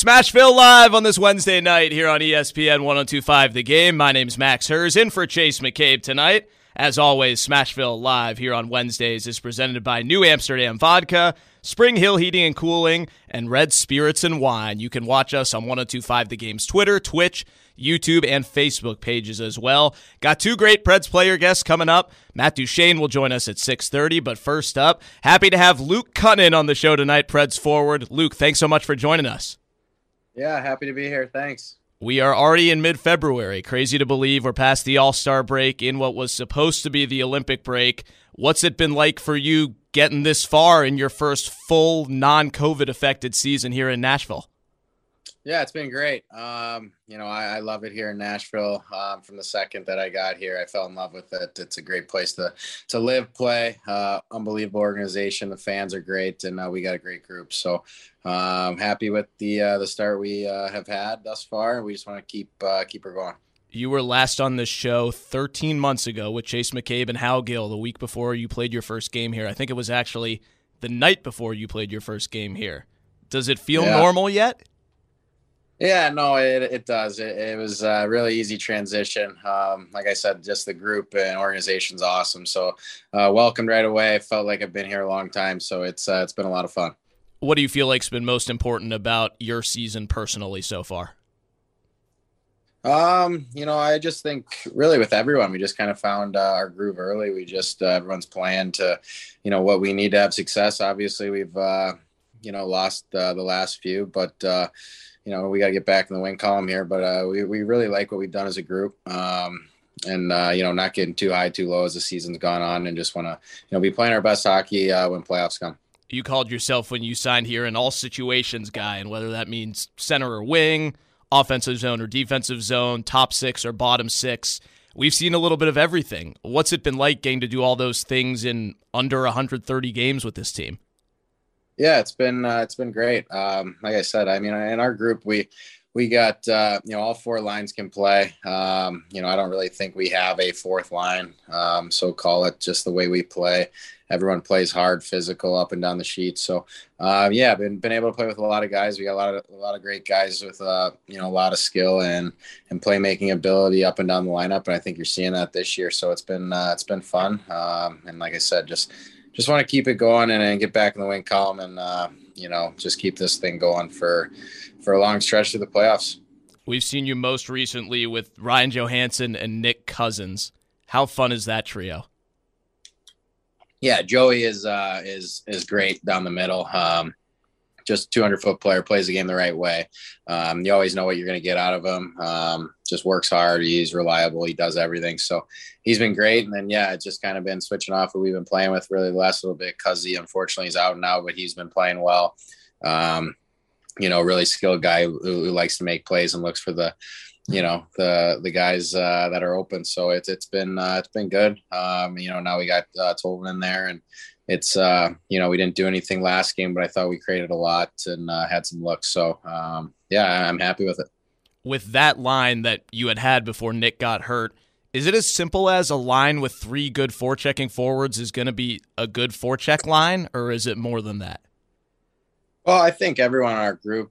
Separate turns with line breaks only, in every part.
Smashville Live on this Wednesday night here on ESPN 102.5 The Game. My name's Max Hers, in for Chase McCabe tonight. As always, Smashville Live here on Wednesdays is presented by New Amsterdam Vodka, Spring Hill Heating and Cooling, and Red Spirits and Wine. You can watch us on 102.5 The Game's Twitter, Twitch, YouTube, and Facebook pages as well. Got two great Preds player guests coming up. Matt Duchene will join us at 6:30, but first up, happy to have Luke Kunin on the show tonight, Preds forward. Luke, thanks so much for joining us.
Yeah, happy to be here. Thanks.
We are already in mid-February. Crazy to believe we're past the All-Star break in what was supposed to be the Olympic break. What's it been like for you getting this far in your first full non-COVID affected season here in Nashville?
Yeah, it's been great. I love it here in Nashville. From the second that I got here, I fell in love with it. It's a great place to live, play. Unbelievable organization. The fans are great, and we got a great group. So happy with the start we have had thus far. We just want to keep her going.
You were last on this show 13 months ago with Chase McCabe and Hal Gill the week before you played your first game here. I think it was actually the night before you played your first game here. Does it feel normal yet?
Yeah, no, it does. It was a really easy transition. Like I said, just the group and organization's awesome. So welcomed right away. I felt like I've been here a long time. So it's been a lot of fun.
What do you feel like's been most important about your season personally so far?
I just think really with everyone, we just kind of found our groove early. We just everyone's playing to, what we need to have success. Obviously, we've lost the last few, but we got to get back in the win column here, but we really like what we've done as a group. Not getting too high, too low as the season's gone on, and just want to, be playing our best hockey when playoffs come.
You called yourself when you signed here an all situations guy, and whether that means center or wing, offensive zone or defensive zone, top six or bottom six, we've seen a little bit of everything. What's it been like getting to do all those things in under 130 games with this team?
Yeah, it's been great. Like I said, I mean, in our group, we got, all four lines can play. I don't really think we have a fourth line. So call it just the way we play. Everyone plays hard, physical, up and down the sheet. So, been able to play with a lot of guys. We got a lot of great guys with, a lot of skill and playmaking ability up and down the lineup. And I think you're seeing that this year. So it's been fun. And like I said, just want to keep it going and get back in the win column and, just keep this thing going for a long stretch through the playoffs.
We've seen you most recently with Ryan Johansson and Nick Cousins. How fun is that trio?
Yeah, Joey is great down the middle. Just 200-foot player, plays the game the right way. You always know what you're going to get out of him. Just works hard. He's reliable. He does everything. So he's been great. And then, it's just kind of been switching off who we've been playing with really the last little bit. Cuzzy, unfortunately, is out now, but he's been playing well. Really skilled guy who likes to make plays and looks for the guys that are open. So it's been good. Now we got Tolman in there, and it's we didn't do anything last game, but I thought we created a lot and had some looks. So I'm happy with it.
With that line that you had before Nick got hurt, is it as simple as a line with three good forechecking forwards is going to be a good forecheck line, or is it more than that?
Well, I think everyone in our group,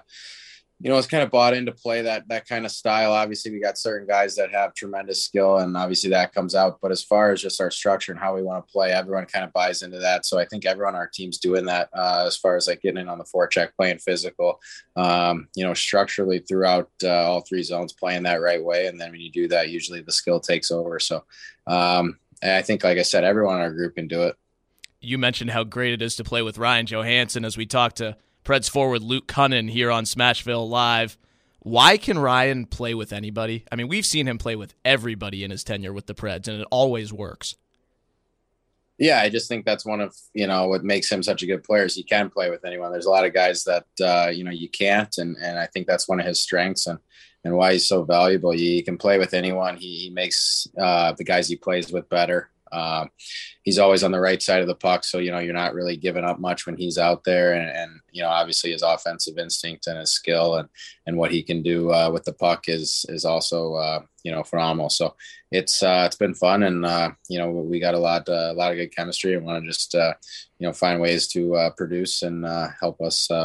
is kind of bought into play that kind of style. Obviously, we got certain guys that have tremendous skill, and obviously that comes out. But as far as just our structure and how we want to play, everyone kind of buys into that. So I think everyone on our team's doing that as far as like getting in on the forecheck, playing physical, structurally throughout all three zones, playing that right way. And then when you do that, usually the skill takes over. So I think, like I said, everyone in our group can do it.
You mentioned how great it is to play with Ryan Johansson as we talk to Preds forward Luke Kunin here on Smashville Live. Why can Ryan play with anybody? I mean, we've seen him play with everybody in his tenure with the Preds, and it always works.
Yeah, I just think that's one of, what makes him such a good player is he can play with anyone. There's a lot of guys that, you can't, and I think that's one of his strengths and why he's so valuable. He can play with anyone. He makes the guys he plays with better. He's always on the right side of the puck. So, you're not really giving up much when he's out there and obviously his offensive instinct and his skill and what he can do with the puck is also, phenomenal. So it's been fun and, we got a lot of good chemistry and want to just, find ways to produce and help us win.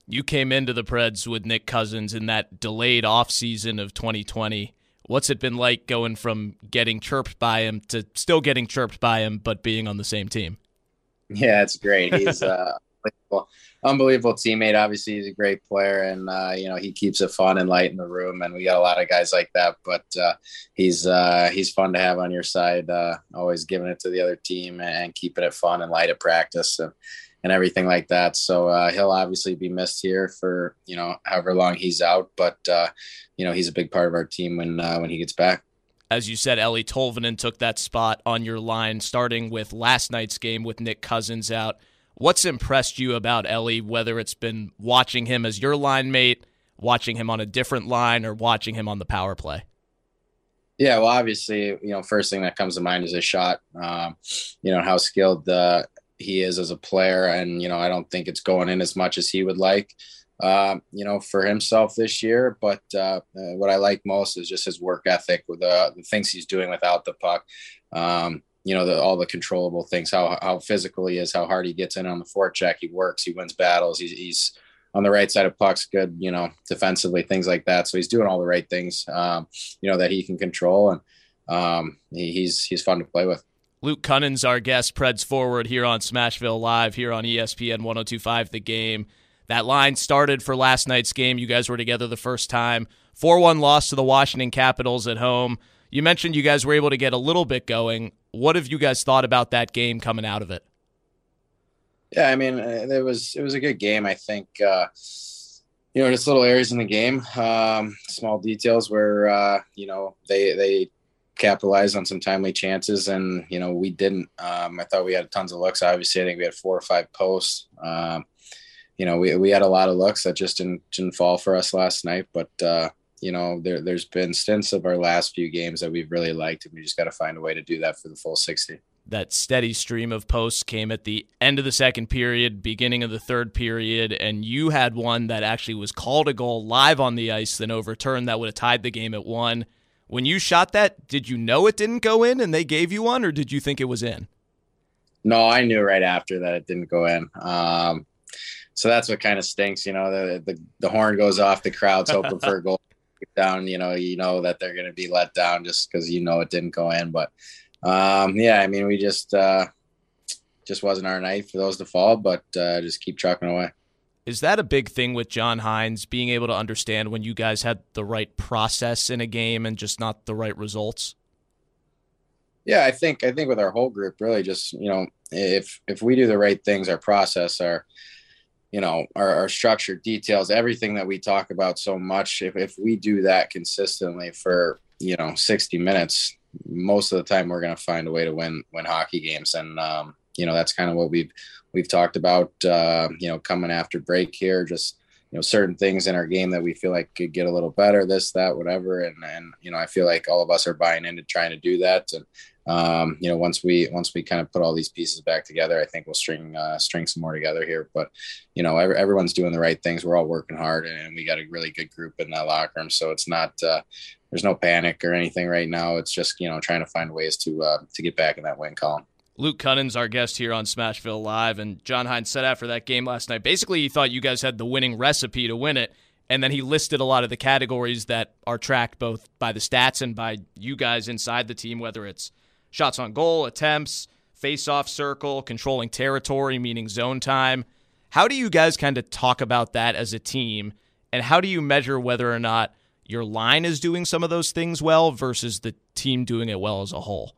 You came into the Preds with Nick Cousins in that delayed offseason of 2020. What's it been like going from getting chirped by him to still getting chirped by him, but being on the same team?
Yeah, it's great. He's unbelievable teammate. Obviously, he's a great player, and he keeps it fun and light in the room. And we got a lot of guys like that. But he's fun to have on your side. Always giving it to the other team and keeping it fun and light at practice and everything like that. So he'll obviously be missed here for however long he's out. But he's a big part of our team when he gets back.
As you said, Eeli Tolvanen took that spot on your line, starting with last night's game with Nick Cousins out. What's impressed you about Eeli, whether it's been watching him as your line mate, watching him on a different line, or watching him on the power play?
Yeah, well, obviously, first thing that comes to mind is his shot. How skilled he is as a player, and I don't think it's going in as much as he would like. For himself this year. But what I like most is just his work ethic with the things he's doing without the puck. All the controllable things, how physical he is, how hard he gets in on the forecheck. He works, he wins battles. He's on the right side of pucks, good, defensively, things like that. So he's doing all the right things, that he can control. And he's fun to play with.
Luke Kunin's our guest, Preds forward here on Smashville Live, here on ESPN 102.5 The Game. That line started for last night's game. You guys were together the first time. 4-1 loss to the Washington Capitals at home. You mentioned you guys were able to get a little bit going. What have you guys thought about that game coming out of it?
Yeah, I mean, it was a good game. I think, just little areas in the game, small details where, they capitalized on some timely chances, and, we didn't. I thought we had tons of looks. Obviously, I think we had 4 or 5 posts. We had a lot of looks that just didn't fall for us last night. But, there's been stints of our last few games that we've really liked, and we just got to find a way to do that for the full 60.
That steady stream of posts came at the end of the second period, beginning of the third period, and you had one that actually was called a goal live on the ice, then overturned, that would have tied the game at 1. When you shot that, did you know it didn't go in and they gave you one, or did you think it was in?
No, I knew right after that it didn't go in. So that's what kind of stinks, the horn goes off, the crowd's hoping for a goal down, that they're going to be let down just because, it didn't go in. But we just wasn't our night for those to fall, but just keep trucking away.
Is that a big thing with John Hynes, being able to understand when you guys had the right process in a game and just not the right results?
Yeah, I think with our whole group, really just, if we do the right things, our process, our structure, details, everything that we talk about so much, if we do that consistently for, 60 minutes, most of the time we're going to find a way to win hockey games. And, that's kind of what we've talked about, coming after break here, just, certain things in our game that we feel like could get a little better, this, that, whatever. And I feel like all of us are buying into trying to do that. And, once we kind of put all these pieces back together, I think we'll string some more together here. But, everyone's doing the right things. We're all working hard, and we got a really good group in that locker room. So it's not, there's no panic or anything right now. It's just, trying to find ways to get back in that win column.
Luke Kunin's our guest here on Smashville Live, and John Hynes said after that game last night, basically he thought you guys had the winning recipe to win it, and then he listed a lot of the categories that are tracked both by the stats and by you guys inside the team, whether it's shots on goal, attempts, face-off circle, controlling territory, meaning zone time. How do you guys kind of talk about that as a team, and how do you measure whether or not your line is doing some of those things well versus the team doing it well as a whole?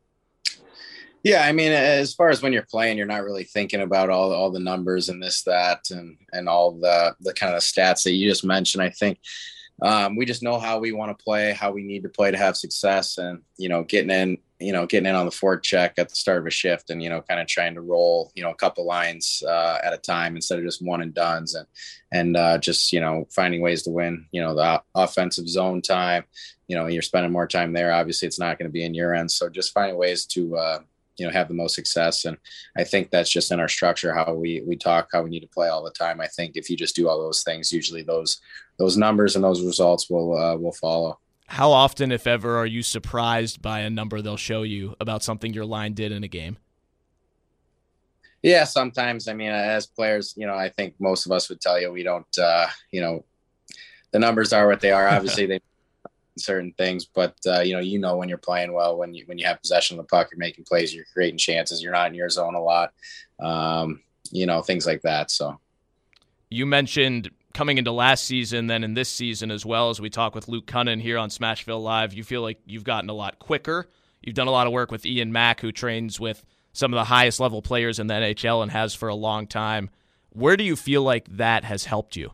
Yeah, I mean, as far as when you're playing, you're not really thinking about all the numbers and this, that, and all the kind of stats that you just mentioned. I think we just know how we want to play, how we need to play to have success, and getting in on the forecheck at the start of a shift, and kind of trying to roll a couple lines at a time instead of just one and dones, and just finding ways to win. The offensive zone time. You're spending more time there. Obviously, it's not going to be in your end, so just finding ways to have the most success. And I think that's just in our structure, how we talk, how we need to play all the time. I think if you just do all those things, usually those numbers and those results will follow.
How often, if ever, are you surprised by a number they'll show you about something your line did in a game?
Yeah, sometimes. I mean, as players, I think most of us would tell you we don't. The numbers are what they are. Obviously, they certain things, but when you're playing well, when you have possession of the puck, you're making plays, you're creating chances, you're not in your zone a lot, things like that. So
you mentioned coming into last season, then in this season as well, as we talk with Luke Kunin here on Smashville Live, you feel like you've gotten a lot quicker. You've done a lot of work with Ian Mack, who trains with some of the highest level players in the NHL and has for a long time. Where do you feel like that has helped you?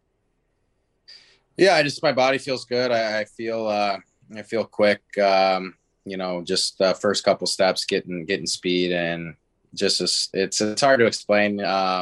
Yeah, my body feels good. I feel quick. Just the first couple steps, getting speed, and it's hard to explain.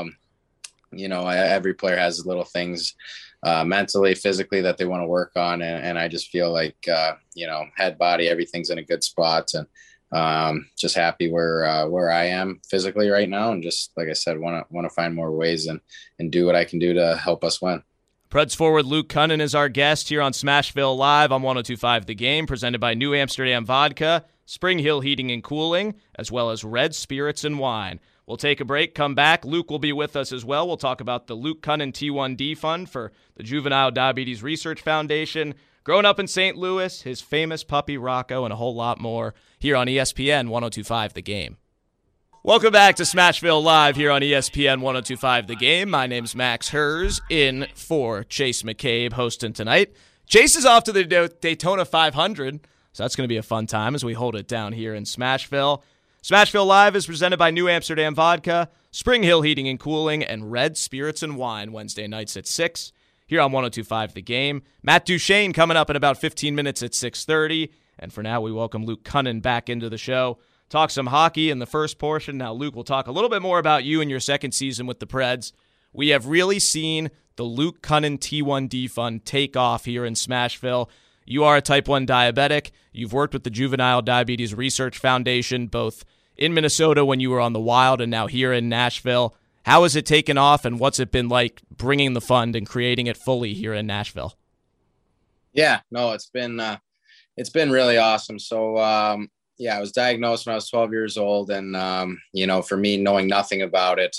Every player has little things mentally, physically that they want to work on, and I just feel like head, body, everything's in a good spot, and just happy where I am physically right now, and just like I said, want to find more ways and do what I can do to help us win.
Preds forward Luke Kunin is our guest here on Smashville Live on 102.5 The Game, presented by New Amsterdam Vodka, Spring Hill Heating and Cooling, as well as Red Spirits and Wine. We'll take a break, come back. Luke will be with us as well. We'll talk about the Luke Kunin T1D Fund for the Juvenile Diabetes Research Foundation, growing up in St. Louis, his famous puppy Rocco, and a whole lot more here on ESPN 102.5 The Game. Welcome back to Smashville Live here on ESPN 102.5 The Game. My name's Max Hers, in for Chase McCabe, hosting tonight. Chase is off to the Daytona 500, so that's going to be a fun time as we hold it down here in Smashville. Smashville Live is presented by New Amsterdam Vodka, Spring Hill Heating and Cooling, and Red Spirits and Wine, Wednesday nights at 6 here on 102.5 The Game. Matt Duchene coming up in about 15 minutes at 6:30, and for now we welcome Luke Kunin back into the show. Talk some hockey in the first portion. Now, Luke, will talk a little bit more about you and your second season with the Preds. We have really seen the Luke Kunin T1D Fund take off here in Smashville. You are a type 1 diabetic. You've worked with the Juvenile Diabetes Research Foundation, both in Minnesota when you were on the Wild and now here in Nashville. How has it taken off, and what's it been like bringing the fund and creating it fully here in Nashville?
Yeah, no, it's been really awesome. So, I was diagnosed when I was 12 years old, and for me, knowing nothing about it,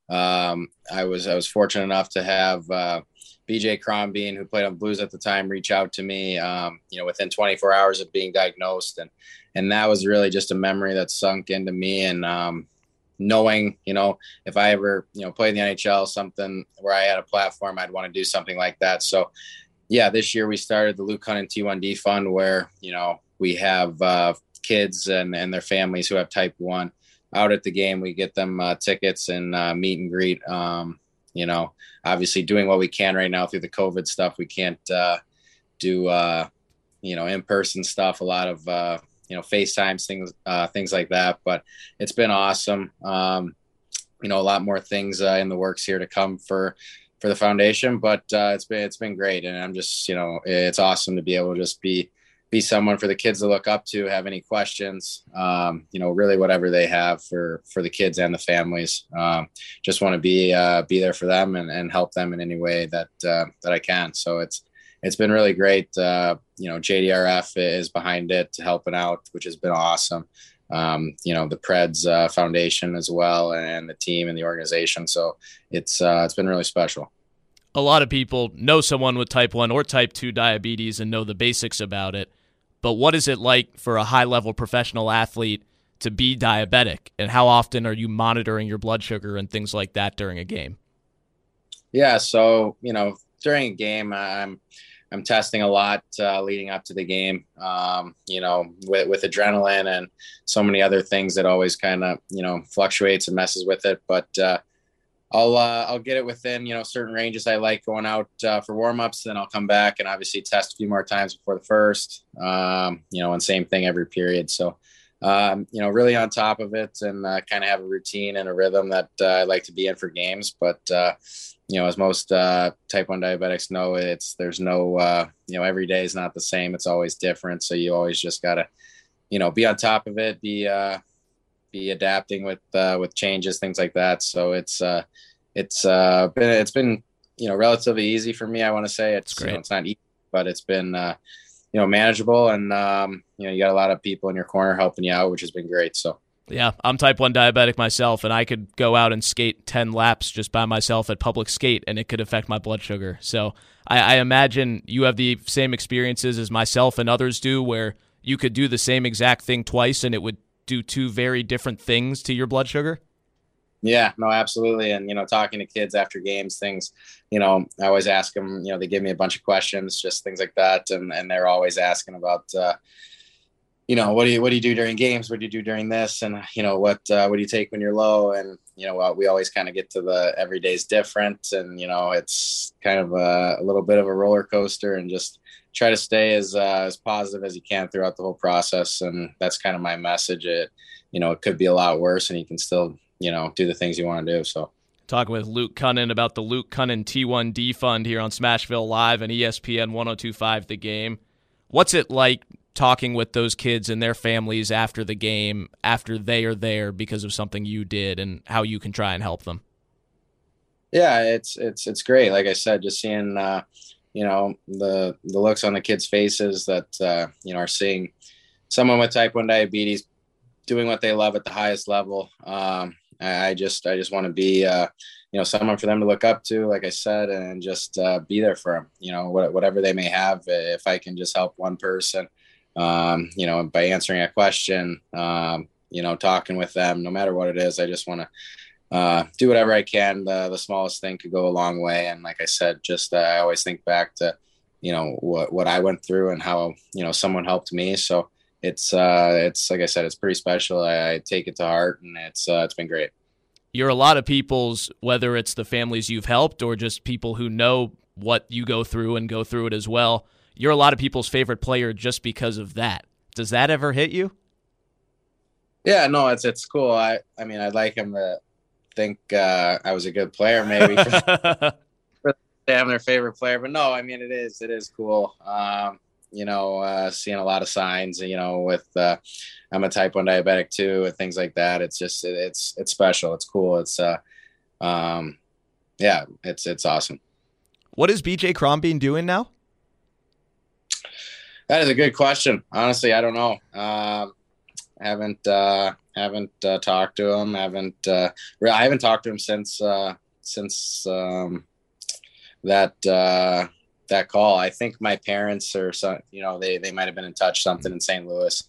I was fortunate enough to have BJ Crombeen, who played on Blues at the time, reach out to me, within 24 hours of being diagnosed, and that was really just a memory that sunk into me, and knowing, if I ever played in the NHL, something where I had a platform, I'd want to do something like that. So, yeah, this year we started the Luke Kunin T1D Fund, where we have kids and their families who have type 1 out at the game. We get them tickets and meet and greet. Obviously doing what we can right now through the COVID stuff. We can't do in-person stuff, a lot of FaceTimes, things like that, but it's been awesome. A lot more things in the works here to come for the foundation, but it's been great, and I'm just it's awesome to be able to just be someone for the kids to look up to, have any questions, really whatever they have for the kids and the families. Just want to be there for them and help them in any way that I can. So it's been really great. JDRF is behind it, helping out, which has been awesome. The Preds Foundation as well, and the team and the organization. So it's been really special.
A lot of people know someone with type 1 or type 2 diabetes and know the basics about it. But what is it like for a high-level professional athlete to be diabetic? And how often are you monitoring your blood sugar and things like that during a game?
Yeah, so, during a game, I'm testing a lot leading up to the game, with adrenaline and so many other things that always kind of, fluctuates and messes with it. But I'll get it within, certain ranges. I like going out for warmups, then I'll come back and obviously test a few more times before the first, and same thing every period. So, really on top of it, and kind of have a routine and a rhythm that I like to be in for games. But, as most type 1 diabetics know, there's no, every day is not the same. It's always different. So you always just got to, be on top of it, be adapting with changes, things like that. So it's been relatively easy for me. I want to say it's great. It's not easy, but it's been manageable, and you got a lot of people in your corner helping you out, which has been great. So
Yeah, I'm type 1 diabetic myself, and I could go out and skate 10 laps just by myself at public skate, and it could affect my blood sugar. So I imagine you have the same experiences as myself and others do, where you could do the same exact thing twice, and it would do two very different things to your blood sugar.
Yeah, no, absolutely. And, talking to kids after games, things, I always ask them, they give me a bunch of questions, just things like that. And they're always asking about, what do you do during games? What do you do during this? And, what do you take when you're low? And, we always kind of get to the every day's different. And, it's kind of a little bit of a roller coaster, and just try to stay as positive as you can throughout the whole process. And that's kind of my message. It could be a lot worse, and you can still, do the things you want to do. So
talking with Luke Kunin about the Luke Kunin T1D Fund here on Smashville Live and ESPN 1025 The Game. What's it like talking with those kids and their families after the game, after they are there because of something you did, and how you can try and help them?
Yeah, it's great. Like I said, just seeing, the looks on the kids' faces that, are seeing someone with type 1 diabetes doing what they love at the highest level. I just want to be, someone for them to look up to, like I said, and just be there for them, whatever they may have. If I can just help one person, by answering a question, talking with them, no matter what it is, I just want to do whatever I can. The smallest thing could go a long way. And like I said, just I always think back to, what I went through and how, someone helped me. So it's like I said, it's pretty special. I take it to heart, and it's been great.
You're a lot of people's, whether it's the families you've helped or just people who know what you go through and go through it as well, you're a lot of people's favorite player just because of that. Does that ever hit you?
Yeah, no, it's cool. I mean, I'd like him to think I was a good player, maybe for them, their favorite player. But no, I mean, it is cool. Seeing a lot of signs, with I'm a type 1 diabetic too, and things like that. It's just, it's special. It's cool. It's, it's awesome.
What is BJ Crombeen doing now?
That is a good question. Honestly, I don't know. Haven't talked to him. I haven't talked to him since that call. I think my parents or some, they might've been in touch, something in St. Louis.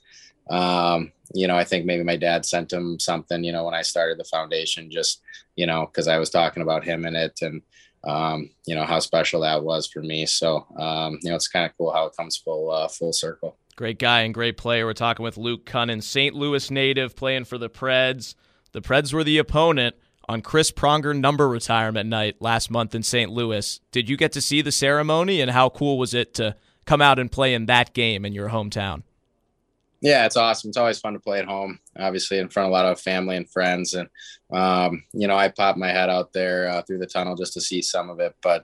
I think maybe my dad sent him something, when I started the foundation, just, cause I was talking about him in it, and, how special that was for me. So, it's kind of cool how it comes full circle.
Great guy and great player. We're talking with Luke Kunin, St. Louis native, playing for the Preds. The Preds were the opponent on Chris Pronger number retirement night last month in St. Louis. Did you get to see the ceremony, and how cool was it to come out and play in that game in your hometown?
Yeah, it's awesome. It's always fun to play at home, obviously in front of a lot of family and friends. And, I popped my head out there through the tunnel just to see some of it, but,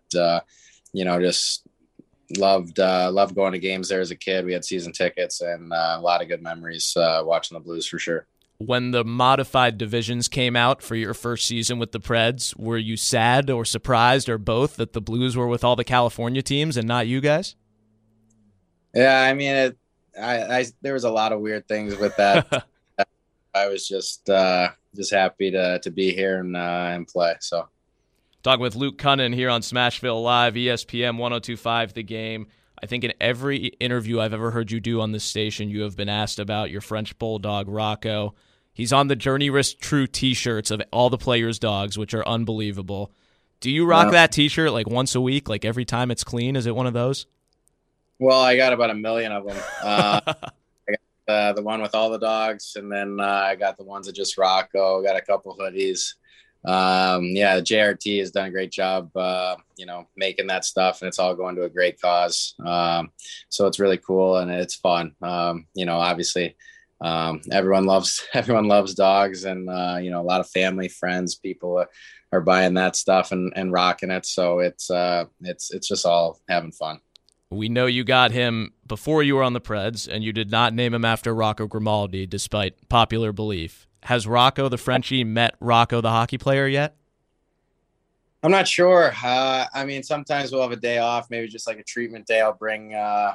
just loved going to games there as a kid. We had season tickets, and a lot of good memories watching the Blues for sure.
When the modified divisions came out for your first season with the Preds, were you sad or surprised or both that the Blues were with all the California teams and not you guys?
Yeah, I mean, there was a lot of weird things with that. I was just happy to be here and play. So,
talking with Luke Kunin here on Smashville Live, ESPN 1025 The Game. I think in every interview I've ever heard you do on this station, you have been asked about your French bulldog, Rocco. He's on the Journey Risk True t-shirts of all the players' dogs, which are unbelievable. Do you rock that t-shirt like once a week, like every time it's clean? Is it one of those?
Well, I got about 1 million of them. I got the one with all the dogs, and then I got the ones that just Rocco. Got a couple hoodies. The JRT has done a great job, making that stuff, and it's all going to a great cause. So it's really cool, and it's fun. Obviously, everyone loves dogs, and, a lot of family, friends, people are buying that stuff and rocking it. So it's just all having fun.
We know you got him before you were on the Preds, and you did not name him after Rocco Grimaldi, despite popular belief. Has Rocco the Frenchie met Rocco the hockey player yet?
I'm not sure. Sometimes we'll have a day off, maybe just like a treatment day. I'll bring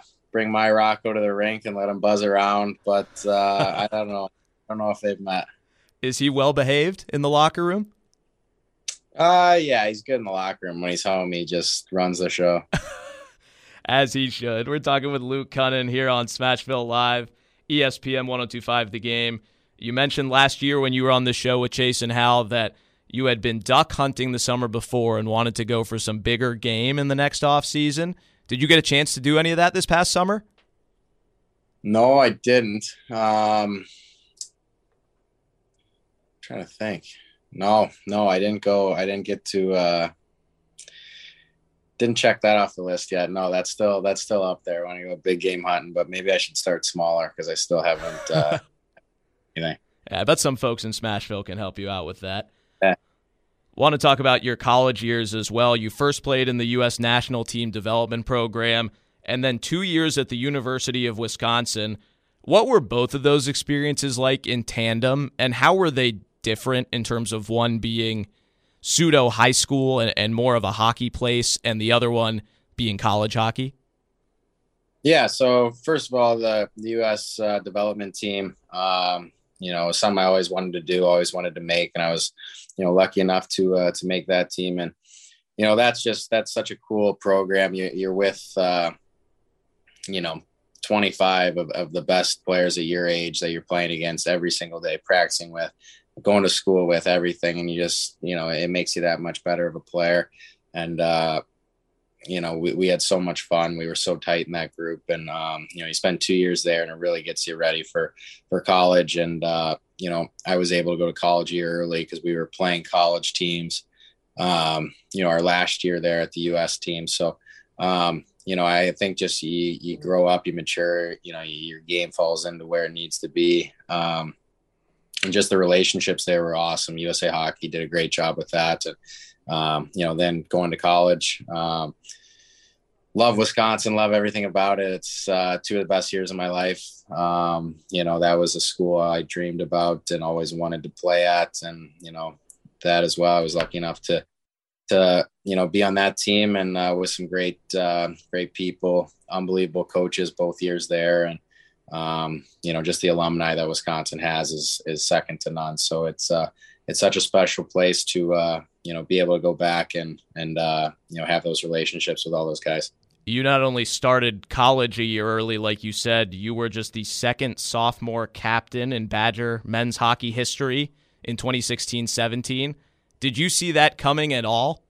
my Rocco to the rink and let him buzz around. But I don't know. I don't know if they've met.
Is he well behaved in the locker room?
Yeah, he's good in the locker room. When he's home, he just runs the show.
As he should. We're talking with Luke Kunin here on Smashville Live, ESPN 102.5 The Game. You mentioned last year when you were on the show with Chase and Hal that you had been duck hunting the summer before and wanted to go for some bigger game in the next offseason. Did you get a chance to do any of that this past summer?
No, I didn't. Trying to think. No, I didn't go. I didn't get to. Didn't check that off the list yet. No, that's still up there. I want to go big game hunting, but maybe I should start smaller because I still haven't. Anything.
Yeah, I bet some folks in Smashville can help you out with that.
Yeah.
Want to talk about your college years as well. You first played in the U.S. National Team Development Program and then 2 years at the University of Wisconsin. What were both of those experiences like in tandem, and how were they different in terms of one being pseudo high school and more of a hockey place, and the other one being college hockey?
Yeah. So first of all, the U.S. development team, was something I always wanted to do, always wanted to make, and I was, lucky enough to make that team. And that's such a cool program. You're with 25 of the best players at your age that you're playing against every single day, practicing with, going to school with, everything. And you just, it makes you that much better of a player. And, we had so much fun. We were so tight in that group. And, you spend 2 years there and it really gets you ready for college. And, I was able to go to college a year early because we were playing college teams, our last year there at the U.S. team. So, I think just you grow up, you mature, your game falls into where it needs to be. And just the relationships there were awesome. USA Hockey did a great job with that. And, then going to college, love Wisconsin, love everything about it. It's 2 of the best years of my life. That was a school I dreamed about and always wanted to play at. And, that as well, I was lucky enough to be on that team and with some great people, unbelievable coaches both years there. And, just the alumni that Wisconsin has is second to none. So it's such a special place to, be able to go back and have those relationships with all those guys.
You not only started college a year early, like you said, you were just the second sophomore captain in Badger men's hockey history in 2016-17. Did you see that coming at all?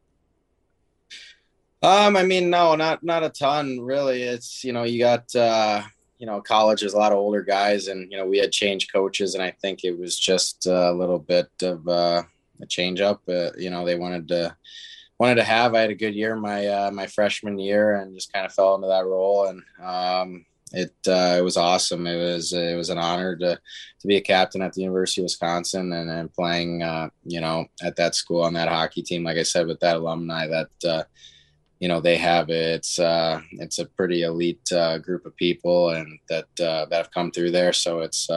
No, not a ton really. It's, you got, college is a lot of older guys and, we had changed coaches and I think it was just a little bit of a change up. They wanted to have. I had a good year my freshman year and just kind of fell into that role. And it was awesome. It was an honor to be a captain at the University of Wisconsin and playing, at that school on that hockey team. Like I said, with that alumni that, they have it's a pretty elite group of people and that have come through there. So it's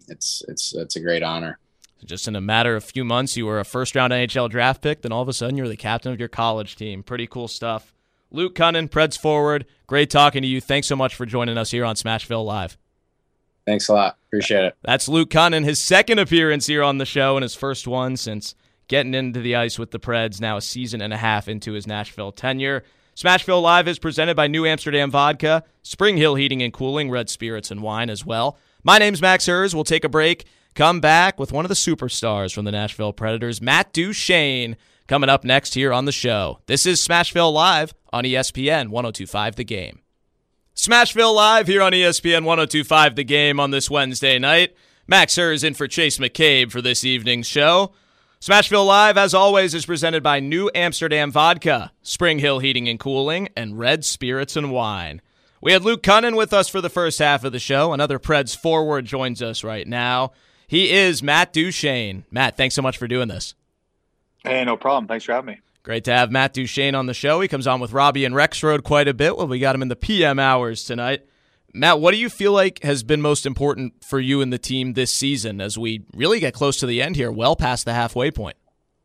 a great honor.
Just in a matter of few months, you were a first-round NHL draft pick, then all of a sudden you're the captain of your college team. Pretty cool stuff. Luke Kunin, Preds forward, great talking to you. Thanks so much for joining us here on Smashville Live.
Thanks a lot. Appreciate it.
That's Luke Kunin, his second appearance here on the show and his first one since getting into the ice with the Preds, now a season and a half into his Nashville tenure. Smashville Live is presented by New Amsterdam Vodka, Spring Hill Heating and Cooling, Red Spirits and Wine as well. My name's Max Hers. We'll take a break. Come back with one of the superstars from the Nashville Predators, Matt Duchene, coming up next here on the show. This is Smashville Live on ESPN 102.5 The Game. Smashville Live here on ESPN 102.5 The Game on this Wednesday night. Max Hers in for Chase McCabe for this evening's show. Smashville Live, as always, is presented by New Amsterdam Vodka, Spring Hill Heating and Cooling, and Red Spirits and Wine. We had Luke Kunin with us for the first half of the show. Another Preds forward joins us right now. He is Matt Duchene. Matt, thanks so much for doing this.
Hey, no problem. Thanks for having me.
Great to have Matt Duchene on the show. He comes on with Robbie and Rexroad quite a bit. Well, we got him in the PM hours tonight. Matt, what do you feel like has been most important for you and the team this season as we really get close to the end here, well past the halfway point?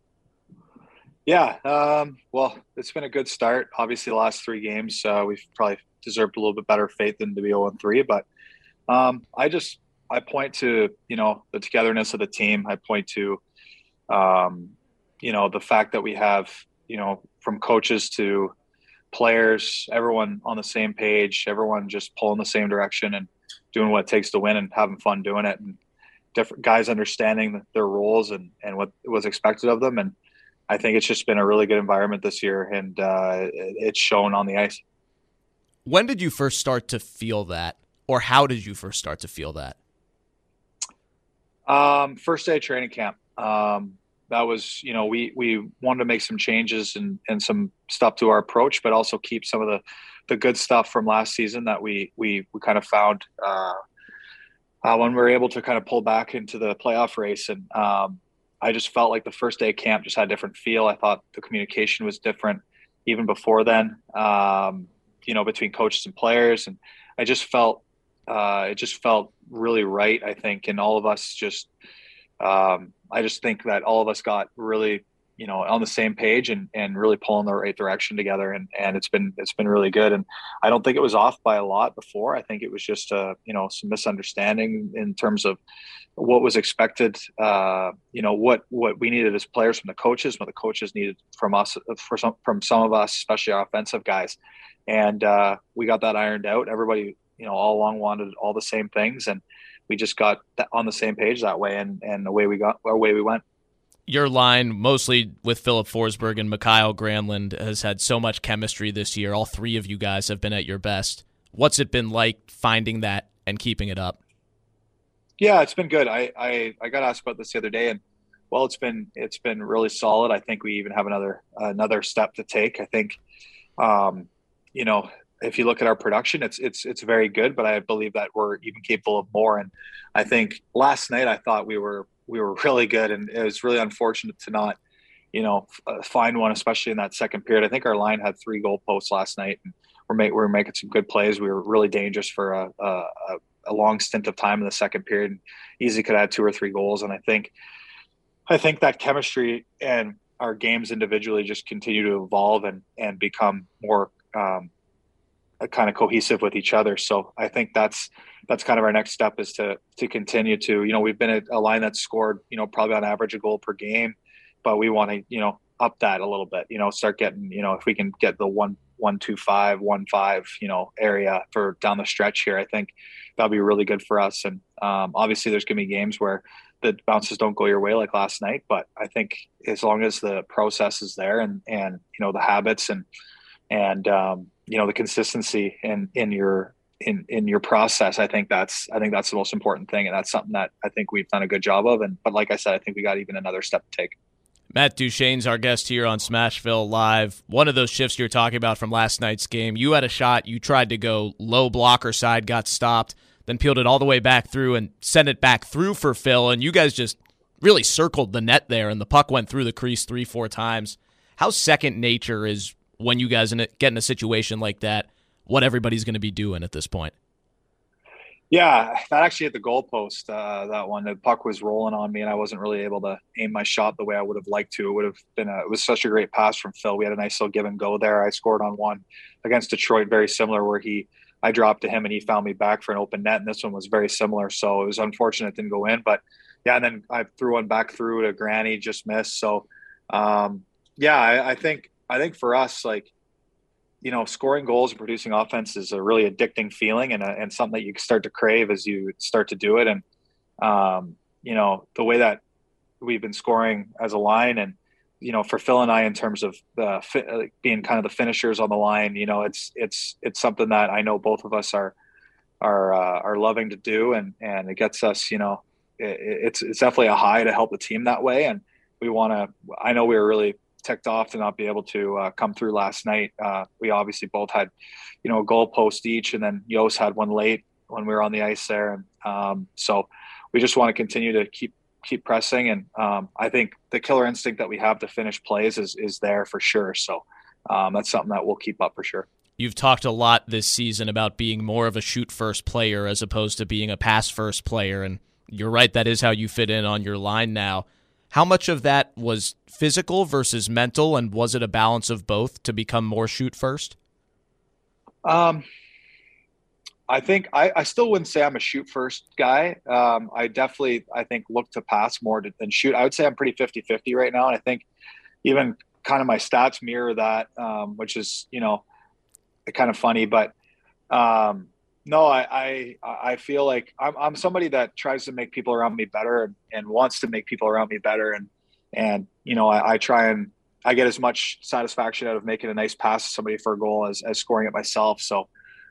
Yeah, well, it's been a good start. Obviously, the last 3 games, we've probably deserved a little bit better fate than to be 0-3. But I just I point to, the togetherness of the team. I point to, the fact that we have, from coaches to players, everyone on the same page, everyone just pulling the same direction and doing what it takes to win and having fun doing it, and different guys understanding their roles and what was expected of them. And I think it's just been a really good environment this year, and it's shown on the ice.
When did you first start to feel that, or how did you first start to feel that?
First day of training camp. That was, we wanted to make some changes and some stuff to our approach, but also keep some of the good stuff from last season that we kind of found when we were able to kind of pull back into the playoff race. And I just felt like the first day of camp just had a different feel. I thought the communication was different even before then, between coaches and players. And I just felt, it just felt really right, I think. And all of us just, I just think that all of us got really, on the same page and really pulling the right direction together. And it's been really good. And I don't think it was off by a lot before. I think it was just, some misunderstanding in terms of what was expected, what we needed as players from the coaches, what the coaches needed from us, from some of us, especially our offensive guys. And we got that ironed out. Everybody, all along wanted all the same things, and we just got on the same page that way, and away we went.
Your line, mostly with Philip Forsberg and Mikael Granlund, has had so much chemistry this year. All three of you guys have been at your best. What's it been like finding that and keeping it up?
Yeah, it's been good. I got asked about this the other day, and well, it's been really solid. I think we even have another step to take. I think, if you look at our production, it's very good, but I believe that we're even capable of more. And I think last night I thought we were really good, and it was really unfortunate to not, find one, especially in that second period. I think our line had 3 goal posts last night, and we're making some good plays. We were really dangerous for a long stint of time in the second period, and easily could add 2 or 3 goals. And I think that chemistry and our games individually just continue to evolve and become more kind of cohesive with each other. So I think that's kind of our next step, is to continue to, we've been a line that's scored, probably on average a goal per game, but we want to, up that a little bit, start getting, if we can get the 1-2-5, 1-5, area for down the stretch here, I think that'll be really good for us. And obviously there's going to be games where the bounces don't go your way like last night, but I think as long as the process is there and the habits and the consistency in your process, I think that's the most important thing. And that's something that I think we've done a good job of. But like I said, I think we got even another step to take.
Matt Duchene's our guest here on Smashville Live. One of those shifts you're talking about from last night's game, you had a shot, you tried to go low blocker side, got stopped, then peeled it all the way back through and sent it back through for Phil. And you guys just really circled the net there, and the puck went through the crease 3-4 times. How second nature is, when you guys get in a situation like that, what everybody's going to be doing at this point?
Yeah, that actually hit the goalpost, that one. The puck was rolling on me, and I wasn't really able to aim my shot the way I would have liked to. It was such a great pass from Phil. We had a nice little give and go there. I scored on one against Detroit, very similar, where I dropped to him and he found me back for an open net, and this one was very similar. So it was unfortunate it didn't go in. But yeah, and then I threw one back through to Granny, just missed. So I think for us, scoring goals and producing offense is a really addicting feeling and something that you start to crave as you start to do it. And, the way that we've been scoring as a line and, for Phil and I, in terms of being kind of the finishers on the line, it's something that I know both of us are loving to do. And it gets us, it's definitely a high to help the team that way. And I know we were really ticked off to not be able to come through last night. We obviously both had, a goal post each, and then Yost had one late when we were on the ice there. And so we just want to continue to keep pressing. And I think the killer instinct that we have to finish plays is there for sure. So that's something that we'll keep up for sure.
You've talked a lot this season about being more of a shoot-first player as opposed to being a pass-first player. And you're right, that is how you fit in on your line now. How much of that was physical versus mental, and was it a balance of both to become more shoot first?
I I think I still wouldn't say I'm a shoot first guy. I definitely, I think, look to pass more than shoot. I would say I'm pretty 50-50 right now. And I think even kind of my stats mirror that, which is, kind of funny, but no, I feel like I'm somebody that tries to make people around me better and wants to make people around me better. And I try and I get as much satisfaction out of making a nice pass to somebody for a goal as scoring it myself. So,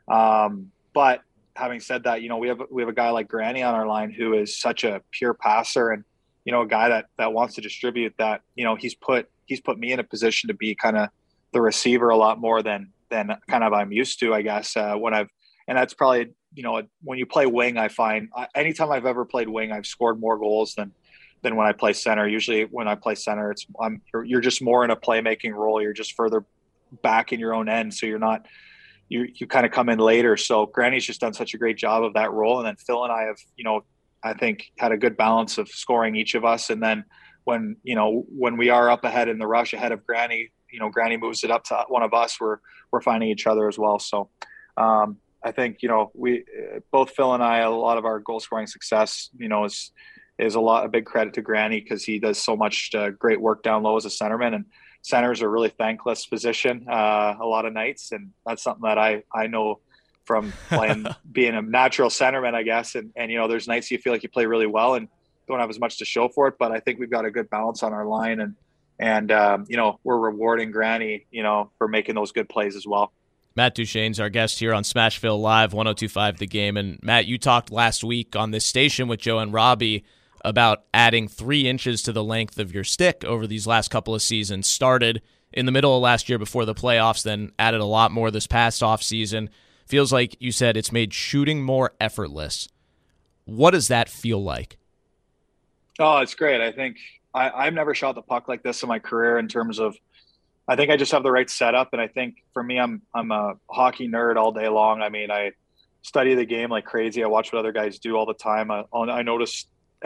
but having said that, we have a guy like Granny on our line who is such a pure passer and, a guy that wants to distribute that, he's put me in a position to be kind of the receiver a lot more than kind of I'm used to, I guess, and that's probably, when you play wing, I find anytime I've ever played wing, I've scored more goals than when I play center. Usually when I play center, you're just more in a playmaking role. You're just further back in your own end. So you kind of come in later. So Granny's just done such a great job of that role. And then Phil and I have, I think had a good balance of scoring each of us. And then when we are up ahead in the rush ahead of Granny, Granny moves it up to one of us. We're finding each other as well. So, I think, we both Phil and I, a lot of our goal scoring success, is a big credit to Granny because he does so much great work down low as a centerman, and centers are a really thankless position a lot of nights. And that's something that I know from being a natural centerman, I guess. And there's nights you feel like you play really well and don't have as much to show for it, but I think we've got a good balance on our line and we're rewarding Granny, for making those good plays as well.
Matt Duchene's our guest here on Smashville Live, 102.5 The Game. And Matt, you talked last week on this station with Joe and Robbie about adding 3 inches to the length of your stick over these last couple of seasons. Started in the middle of last year before the playoffs, then added a lot more this past offseason. Feels like you said it's made shooting more effortless. What does that feel like?
Oh, it's great. I think I've never shot the puck like this in my career in terms of, I think I just have the right setup. And I think for me, I'm a hockey nerd all day long. I mean, I study the game like crazy. I watch what other guys do all the time. I notice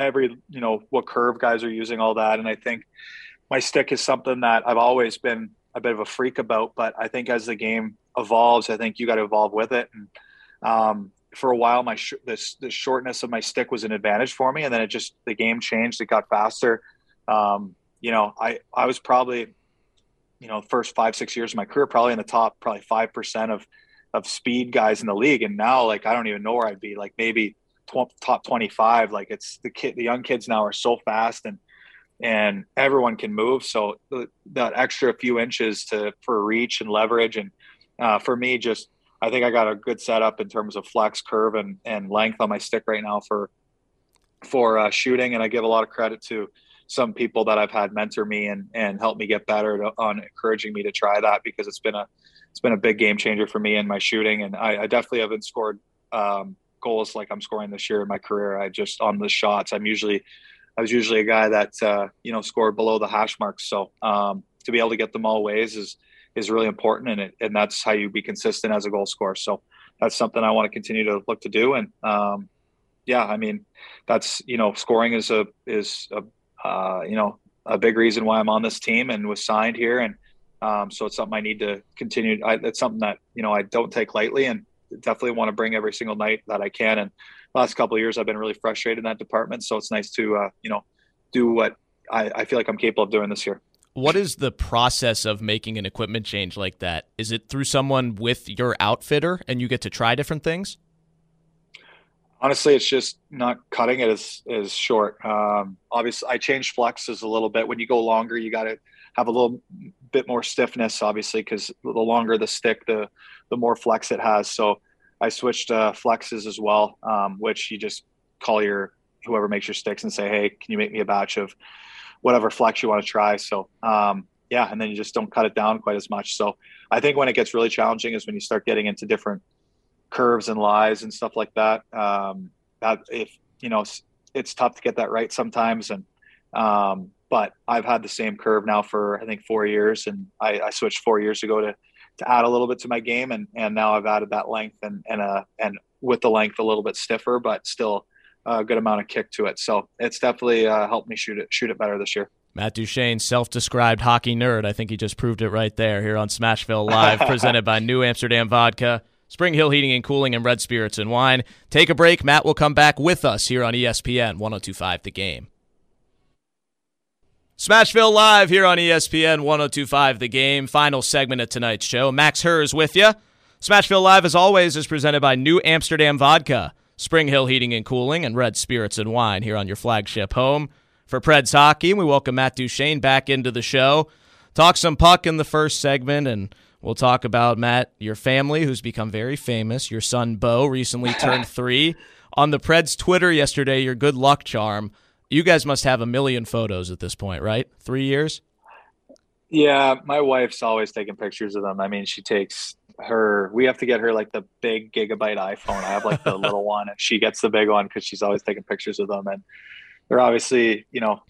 what curve guys are using, all that. And I think my stick is something that I've always been a bit of a freak about, but I think as the game evolves, I think you got to evolve with it. And for a while, the shortness of my stick was an advantage for me. And then the game changed. It got faster. I was probably, first 5-6 years of my career, probably in the top, 5% of speed guys in the league. And now, I don't even know where I'd be, maybe top 25. It's the young kids now are so fast and everyone can move. So that extra few inches for reach and leverage. And for me, I think I got a good setup in terms of flex, curve, and length on my stick right now for shooting. And I give a lot of credit to some people that I've had mentor me and help me get better on encouraging me to try that, because it's been a big game changer for me in my shooting. And I definitely haven't scored goals like I'm scoring this year in my career. On the shots, I was usually a guy that scored below the hash marks. So to be able to get them all ways is really important, and that's how you be consistent as a goal scorer. So that's something I want to continue to look to do. And that's scoring is a big reason why I'm on this team and was signed here. And so it's something I need to continue. It's something that, I don't take lightly and definitely want to bring every single night that I can. And the last couple of years, I've been really frustrated in that department. So it's nice to, do what I feel like I'm capable of doing this year.
What is the process of making an equipment change like that? Is it through someone with your outfitter and you get to try different things?
Honestly, it's just not cutting it as short. Obviously, I changed flexes a little bit. When you go longer, you got to have a little bit more stiffness, obviously, because the longer the stick, the more flex it has. So I switched flexes as well, which you just call whoever makes your sticks and say, hey, can you make me a batch of whatever flex you want to try? So, and then you just don't cut it down quite as much. So I think when it gets really challenging is when you start getting into different curves and lies and stuff like that. It's tough to get that right sometimes. And, but I've had the same curve now for, I think 4 years, and I switched 4 years ago to add a little bit to my game. And now I've added that length and with the length a little bit stiffer, but still a good amount of kick to it. So it's definitely helped me shoot it better this year.
Matt Duchene, self-described hockey nerd. I think he just proved it right there here on Smashville Live, presented by New Amsterdam Vodka. Spring Hill Heating and Cooling, and Red Spirits and Wine. Take a break. Matt will come back with us here on ESPN 102.5 The Game. Smashville Live here on ESPN 102.5 The Game. Final segment of tonight's show. Max Hers with you. Smashville Live, as always, is presented by New Amsterdam Vodka, Spring Hill Heating and Cooling, and Red Spirits and Wine here on your flagship home. For Preds Hockey, we welcome Matt Duchene back into the show. Talk some puck in the first segment, and we'll talk about, Matt, your family, who's become very famous. Your son, Bo, recently turned 3. On the Preds Twitter yesterday, your good luck charm. You guys must have a million photos at this point, right? 3 years?
Yeah, my wife's always taking pictures of them. I mean, she takes we have to get her like the big gigabyte iPhone. I have like the little one, and she gets the big one because she's always taking pictures of them. And they're obviously,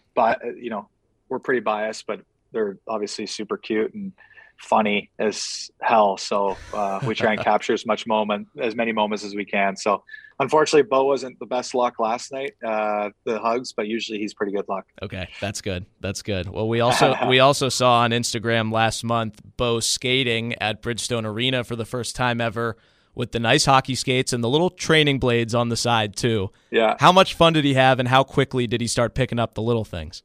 we're pretty biased, but they're obviously super cute and funny as hell. So we try and capture as many moments as we can. So unfortunately, Bo wasn't the best luck last night, the hugs, but usually he's pretty good luck.
Okay, that's good. That's good. Well, we also saw on Instagram last month Bo skating at Bridgestone Arena for the first time ever with the nice hockey skates and the little training blades on the side too.
Yeah. How
much fun did he have, and how quickly did he start picking up the little things?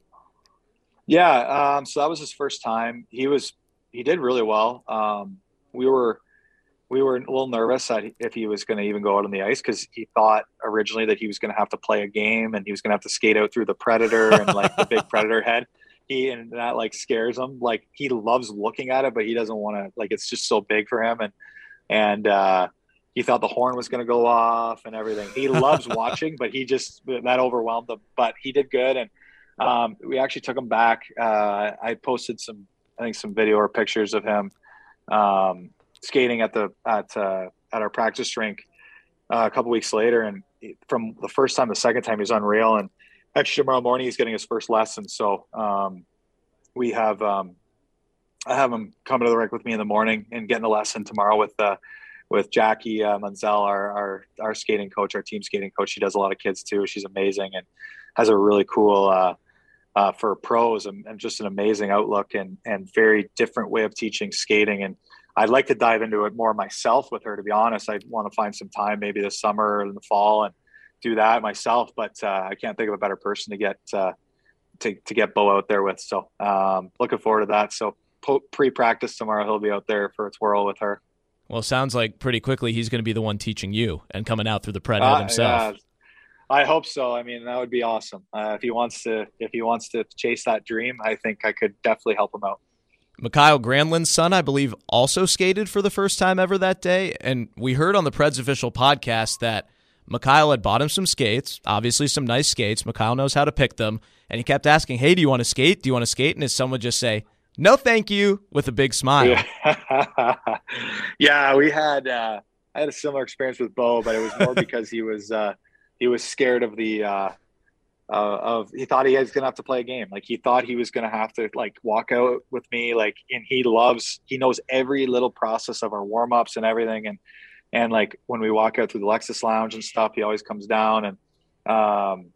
Yeah, so that was his first time. He did really well. We were a little nervous if he was going to even go out on the ice, because he thought originally that he was going to have to play a game and he was going to have to skate out through the Predator and like the big Predator head. And that like scares him. Like he loves looking at it, but he doesn't want to, like, it's just so big for him. And he thought the horn was going to go off and everything. He loves watching, but that overwhelmed him. But he did good. And we actually took him back. I posted some video or pictures of him skating at our practice rink a couple weeks later, and from the first time, the second time, he's unreal. And actually tomorrow morning he's getting his first lesson. So we have I have him coming to the rink with me in the morning and getting a lesson tomorrow with Jackie Munzel, our skating coach, our team skating coach. She does a lot of kids too. She's amazing and has a really cool for pros and just an amazing outlook and very different way of teaching skating. And I'd like to dive into it more myself with her, to be honest. I want to find some time maybe this summer or in the fall and do that myself. But I can't think of a better person to get to get Bo out there with. So looking forward to that. So pre-practice tomorrow, he'll be out there for a twirl with her.
Well, it sounds like pretty quickly he's going to be the one teaching you and coming out through the Predator himself.
Yeah. I hope so. I mean, that would be awesome. If he wants to chase that dream, I think I could definitely help him out.
Mikael Granlund's son, I believe, also skated for the first time ever that day. And we heard on the Preds official podcast that Mikael had bought him some skates, obviously some nice skates. Mikael knows how to pick them. And he kept asking, hey, do you want to skate? Do you want to skate? And his son would just say, no, thank you, with a big smile.
Yeah, I had a similar experience with Bo, but it was more because he was scared of he thought he was going to have to play a game. Like he thought he was going to have to like walk out with me. Like, and he knows every little process of our warm-ups and everything. And like when we walk out through the Lexus Lounge and stuff, he always comes down and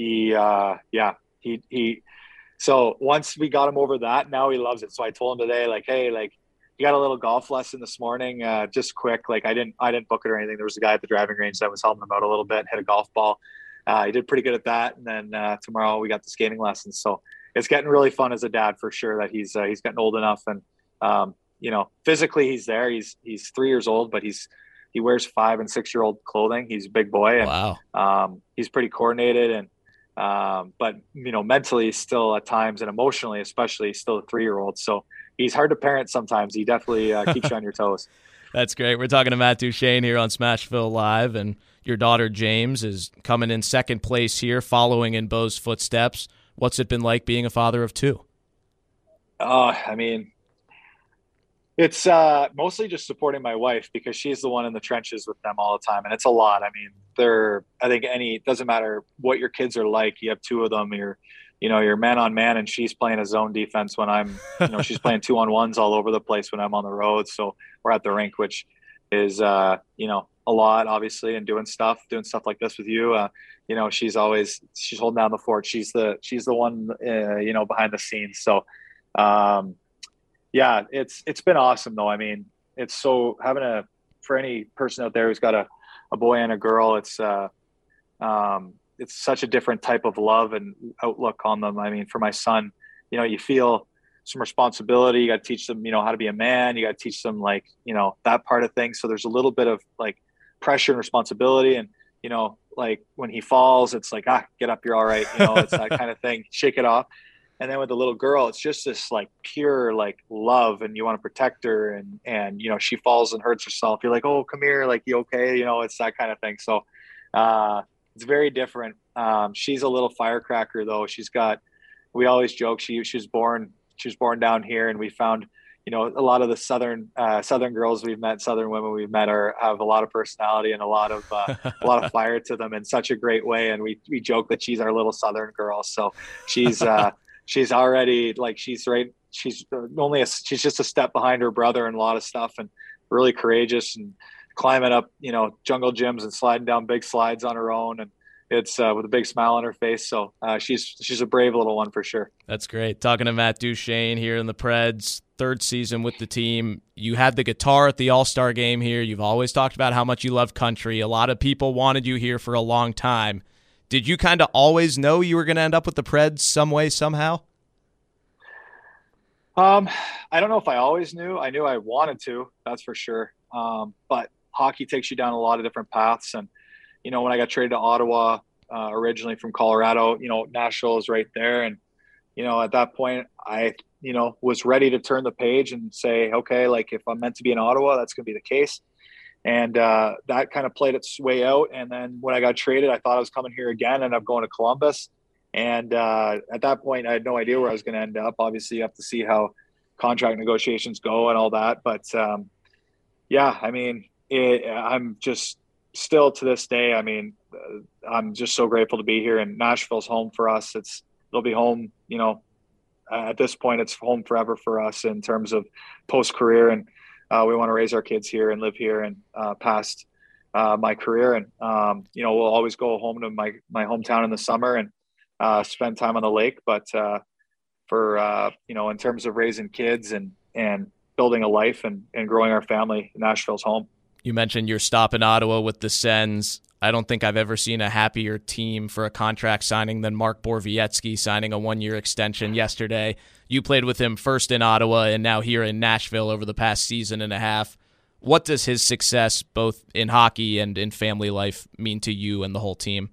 so once we got him over that, now he loves it. So I told him today, like, hey, like you got a little golf lesson this morning, just quick. Like I didn't book it or anything. There was a guy at the driving range that was helping him out a little bit, hit a golf ball. He did pretty good at that. And then tomorrow we got the skating lessons. So it's getting really fun as a dad for sure that he's getting old enough. And, physically he's there. He's 3 years old, but he wears 5 and 6 year old clothing. He's a big boy. And,
wow.
He's pretty coordinated and, but mentally still at times and emotionally, especially still a 3-year-old. So he's hard to parent sometimes. He definitely keeps you on your toes.
That's great. We're talking to Matt Duchene here on Smashville Live, and your daughter James is coming in second place here, following in Bo's footsteps. What's it been like being a father of 2?
I mean, it's mostly just supporting my wife because she's the one in the trenches with them all the time. And it's a lot. I mean, it doesn't matter what your kids are like. You have 2 of them, you're man on man, and she's playing a zone defense when I'm, she's playing 2-on-1s all over the place when I'm on the road. So we're at the rink, which is, a lot, obviously, and doing stuff like this with you. She's holding down the fort. She's the one, behind the scenes. So, yeah, it's been awesome though. I mean, it's so having a for any person out there who's got a boy and a girl, it's such a different type of love and outlook on them. I mean, for my son, you know, you feel some responsibility. You got to teach them, you know, how to be a man. You got to teach them, like, you know, that part of things. So there's a little bit of like pressure and responsibility. And, you know, like when he falls, it's like, get up, you're all right. You know, it's that kind of thing, shake it off. And then with the little girl, it's just this like pure like love, and you want to protect her. And, you know, she falls and hurts herself. You're like, oh, come here. Like, you okay? You know, it's that kind of thing. So it's very different. She's a little firecracker though. We always joke, she was born down here, and we found, you know, a lot of the southern girls we've met, southern women we've met have a lot of personality and a lot of fire to them in such a great way. And we joke that she's our little southern girl. So she's already like, she's just a step behind her brother and a lot of stuff, and really courageous and climbing up, you know, jungle gyms and sliding down big slides on her own. And it's with a big smile on her face. So she's a brave little one for sure.
That's great. Talking to Matt Duchene here in the Preds, third season with the team. You had the guitar at the All-Star game here. You've always talked about how much you love country. A lot of people wanted you here for a long time. Did you kind of always know you were going to end up with the Preds some way, somehow?
I don't know if I always knew. I knew I wanted to, that's for sure. But hockey takes you down a lot of different paths. And, you know, when I got traded to Ottawa originally from Colorado, you know, Nashville is right there. And, you know, at that point, I, you know, was ready to turn the page and say, okay, like if I'm meant to be in Ottawa, that's going to be the case. And that kind of played its way out. And then when I got traded, I thought I was coming here again, and I'm going to Columbus. And at that point, I had no idea where I was going to end up. Obviously, you have to see how contract negotiations go and all that. But yeah, I mean, I'm just still to this day, I mean, I'm just so grateful to be here, and Nashville's home for us. It'll be home, you know, at this point, it's home forever for us in terms of post-career. And we want to raise our kids here and live here and past my career. And, you know, we'll always go home to my hometown in the summer and spend time on the lake. But for, you know, in terms of raising kids and building a life and growing our family, Nashville's home.
You mentioned your stop in Ottawa with the Sens. I don't think I've ever seen a happier team for a contract signing than Mark Borowiecki signing a 1-year extension yesterday. You played with him first in Ottawa and now here in Nashville over the past season and a half. What does his success, both in hockey and in family life, mean to you and the whole team?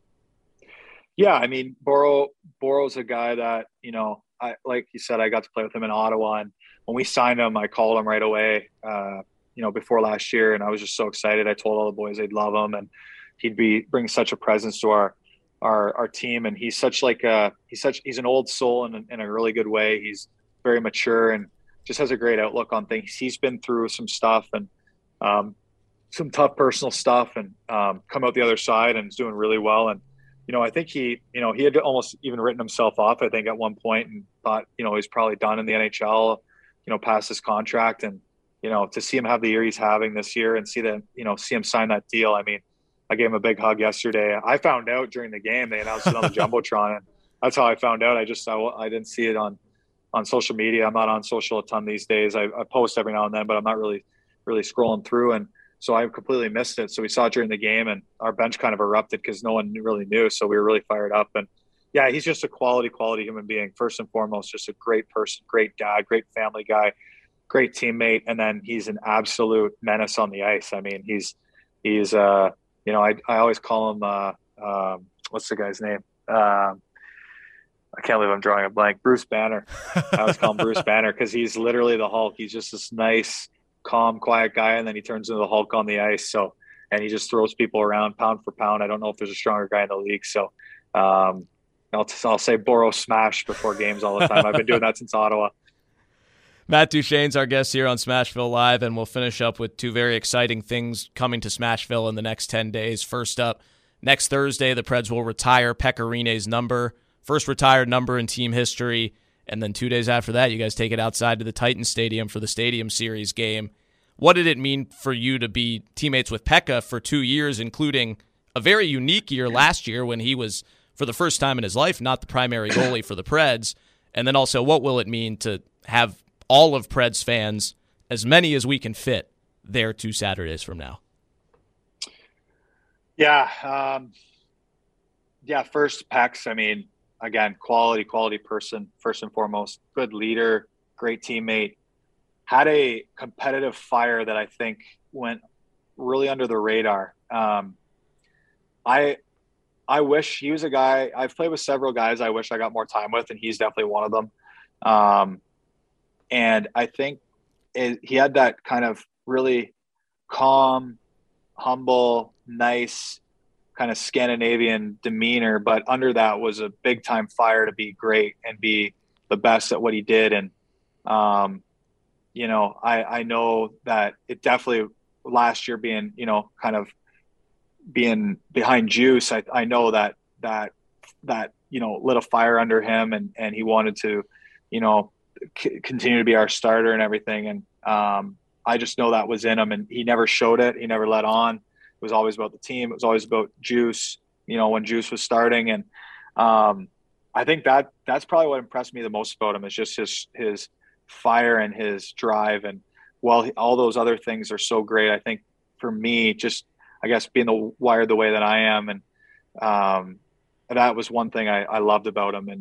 Yeah, I mean, Boro's a guy that, you know, like you said, I got to play with him in Ottawa. And when we signed him, I called him right away, you know, before last year. And I was just so excited. I told all the boys they'd love him, and he'd bring such a presence to our team. And he's such like he's an old soul in a really good way. He's very mature and just has a great outlook on things. He's been through some stuff and some tough personal stuff, and come out the other side and is doing really well. And, you know, I think he had almost even written himself off, I think, at one point, and thought, you know, he's probably done in the NHL, you know, past his contract. And, you know, to see him have the year he's having this year and see him sign that deal. I mean, I gave him a big hug yesterday. I found out during the game, they announced it on the Jumbotron, and that's how I found out. I didn't see it on social media. I'm not on social a ton these days. I post every now and then, but I'm not really scrolling through. And so I completely missed it. So we saw it during the game, and our bench kind of erupted because no one really knew. So we were really fired up. And yeah, he's just a quality human being. First and foremost, just a great person, great dad, great family guy, great teammate. And then he's an absolute menace on the ice. I mean, he's you know, I always call him, what's the guy's name? I can't believe I'm drawing a blank. Bruce Banner. I always call him Bruce Banner because he's literally the Hulk. He's just this nice, calm, quiet guy, and then he turns into the Hulk on the ice. So, and he just throws people around pound for pound. I don't know if there's a stronger guy in the league. So, I'll say Boro smash before games all the time. I've been doing that since Ottawa.
Matt Duchene's our guest here on Smashville Live, and we'll finish up with two very exciting things coming to Smashville in the next 10 days. First up, next Thursday, the Preds will retire Pekka Rinne's number, first retired number in team history, and then 2 days after that, you guys take it outside to the Titan Stadium for the Stadium Series game. What did it mean for you to be teammates with Pekka for 2 years, including a very unique year last year when he was, for the first time in his life, not the primary goalie for the Preds? And then also, what will it mean to have all of Preds fans, as many as we can fit, there 2 Saturdays from now?
Yeah. First, Pex. I mean, again, quality person, first and foremost. Good leader, great teammate. Had a competitive fire that I think went really under the radar. I wish he was a guy. I've played with several guys I wish I got more time with, and he's definitely one of them. And I think he had that kind of really calm, humble, nice kind of Scandinavian demeanor, but under that was a big time fire to be great and be the best at what he did. And, I know that it definitely last year being, kind of being behind Juice, I know that lit a fire under him, and he wanted to, continue to be our starter and everything. And I just know that was in him, and he never showed it. He never let on. It was always about the team. It was always about Juice, when Juice was starting. And I think that's probably what impressed me the most about him, is just his fire and his drive. And while all those other things are so great, I think for me, just, I guess, being wired the way that I am, and that was one thing I loved about him.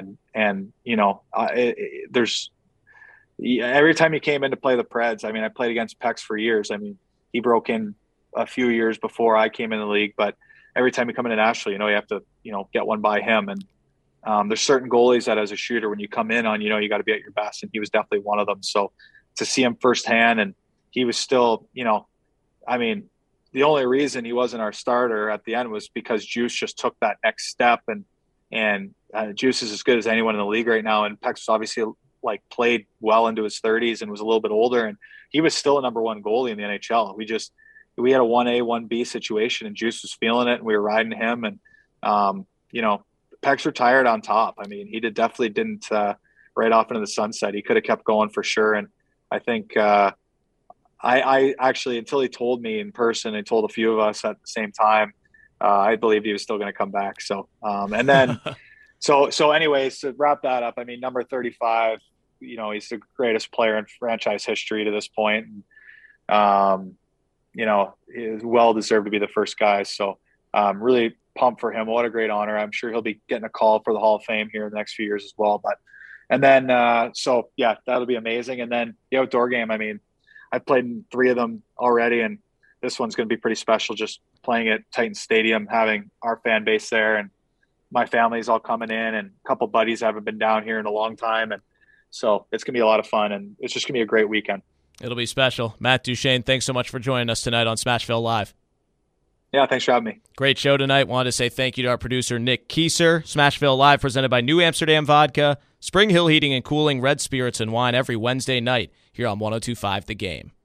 There's every time he came in to play the Preds, I mean, I played against Pex for years. I mean, he broke in a few years before I came in the league, but every time you come into Nashville, you have to, get one by him. And there's certain goalies that as a shooter, when you come in on, you got to be at your best. And he was definitely one of them. So to see him firsthand, and he was still, I mean, the only reason he wasn't our starter at the end was because Juice just took that next step, and Juice is as good as anyone in the league right now. And Pex was obviously played well into his 30s and was a little bit older, and he was still a number 1 goalie in the NHL. We had a 1A, 1B situation, and Juice was feeling it, and we were riding him. And, Pex retired on top. I mean, he definitely didn't right off into the sunset. He could have kept going for sure. And I think, I actually, until he told me in person, and told a few of us at the same time, I believed he was still going to come back. So, and then, so anyways, to wrap that up, I mean, number 35, he's the greatest player in franchise history to this point. And, he's well deserved to be the first guy. So, really pumped for him. What a great honor. I'm sure he'll be getting a call for the Hall of Fame here in the next few years as well. And then, that'll be amazing. And then the outdoor game, I mean, I've played in 3 of them already, and this one's going to be pretty special, just playing at Titan Stadium, having our fan base there, and my family's all coming in, and a couple buddies haven't been down here in a long time. And so it's going to be a lot of fun, and it's just going to be a great weekend.
It'll be special. Matt Duchene, thanks so much for joining us tonight on Smashville Live.
Yeah, thanks for having me.
Great show tonight. Wanted to say thank you to our producer, Nick Kieser. Smashville Live presented by New Amsterdam Vodka, Spring Hill Heating and Cooling, Red Spirits and Wine every Wednesday night here on 102.5 The Game.